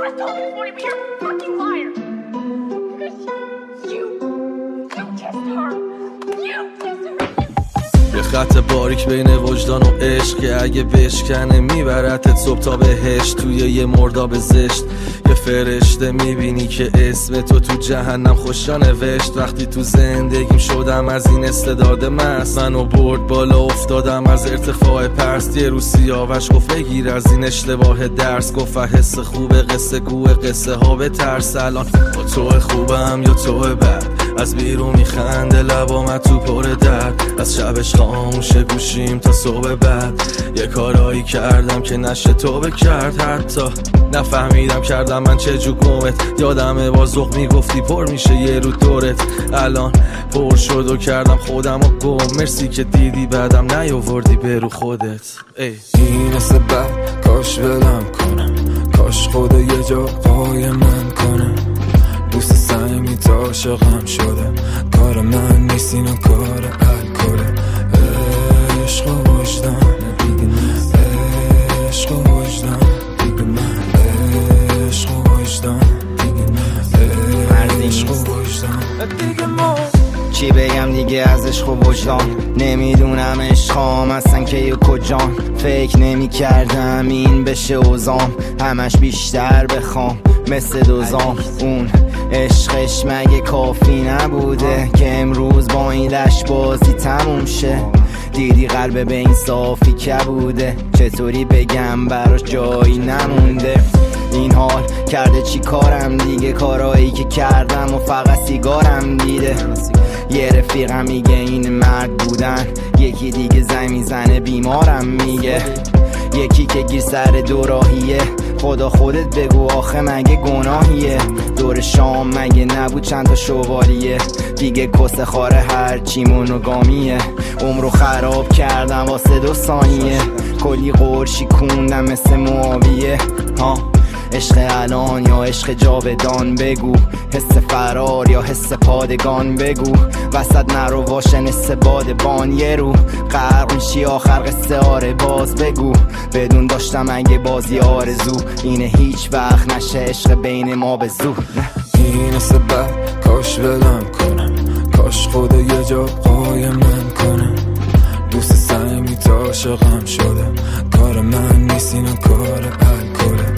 would've told me this morning, but you're a fucking liar. You kissed her. You kissed her. یه خط باریک بین وجدان و عشق که اگه بشکنه میبرتت صبح تا بهشت. توی یه مرداب زشت یه فرشته میبینی که اسم تو جهنم خوشا نوشت. وقتی تو زندگیم شدم از این استعداد مست، منو برد بالا افتادم از ارتفاع پرست. یه روز سیاوش گفت بگیر از این اشتباه درس، گفت حس خوبه قصه گوه قصه ها به ترس. الان با تو خوبم یا تو بد، از بیرون میخنده لبام تو پر درد. از شبش خاموشه گوشیم تا صبح بعد. یه کارایی کردم که نشه توبه کرد، حتی نفهمیدم کردم من چه جو گمت. یادمه با ذوق میگفتی پر میشه یه رو دورت، الان پر شد و کردم خودم و گم. مرسی که دیدی بعدم نیاوردی به رو خودت. این سبب کاش ولم کنم، کاش خدا یه جا پای من کنم. دوست سعیمی تا عاشقم شده، کار من نیست اینو کار الکله. عشق و وجدان دیگه نیست، عشق و وجدان دیگه نیست، عشق و وجدان دیگه نیست، عشق و وجدان دیگه نیست. چی بگم دیگه از عشق و وجدان، نمیدونم عشقام اصلا که یه کجان. فکر نمی کردم این بشه اوزام، همش بیشتر بخوام مثل دوزام. اون عشقش مگه کافی نبوده که امروز با این لش بازی تموم شه؟ دیدی قلب به این صافی که بوده، چطوری بگم براش جایی نمونده. این حال کرده چی کارم دیگه، کارایی که کردم و فقط سیگارم دیده. یه رفیقم میگه این مرد بودن، یکی دیگه زنگ میزنه بیمارم میگه. یکی که گیر سر دوراهیه، خدا خودت بگو آخه مگه گناهیه؟ دور شام مگه نبود چند تا شوالیه؟ دیگه کس خاره هر چی مونوگامیه. عمرو خراب کردم واسه 2 ثانیه، کلی قرشی کوندم مثل معاویه. عشق الان یا عشق جاودان بگو، حس فرار یا حس پادگان بگو. وسط نرو واشن حس بادبان یه رو غرق میشی آخر قصه آره باز بگو. بدون داشتم اگه بازی آرزو اینه هیچ وقت نشه عشق بین ما به زور. این سبب کاش ولم کنم، کاش خدا یه جا پای من کنم. دوست سعیمی تا عاشقم شدم، کار من نیست اینو کار الکله.